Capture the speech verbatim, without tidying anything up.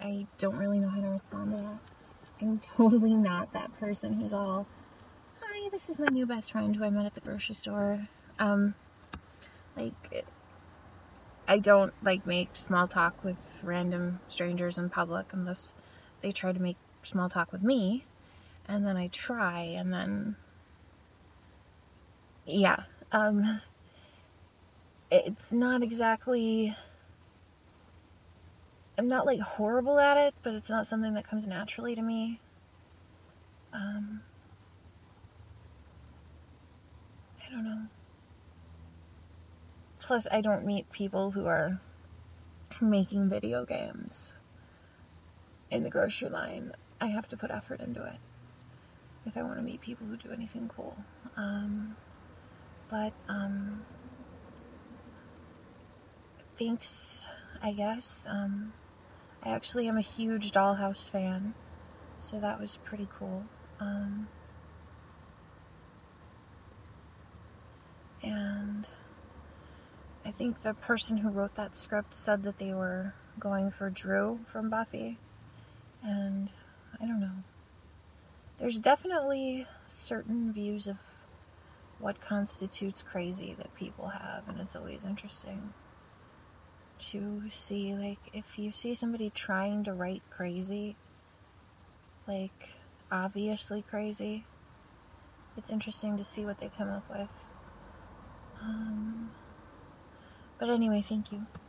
I don't really know how to respond to that. I'm totally not that person who's all, hi, this is my new best friend who I met at the grocery store. Um, like, I don't, like, make small talk with random strangers in public unless they try to make small talk with me, and then I try, and then, yeah, um, it's not exactly, I'm not, like, horrible at it, but it's not something that comes naturally to me. Um, I don't know. Plus, I don't meet people who are making video games in the grocery line. I have to put effort into it if I want to meet people who do anything cool. Um, but, um, thanks, I guess. Um, I actually am a huge Dollhouse fan, so that was pretty cool. Um, and I think the person who wrote that script said that they were going for Drew from Buffy, and I don't know. There's definitely certain views of what constitutes crazy that people have, and it's always interesting to see, like, if you see somebody trying to write crazy, like, obviously crazy, it's interesting to see what they come up with. Um, but anyway, thank you.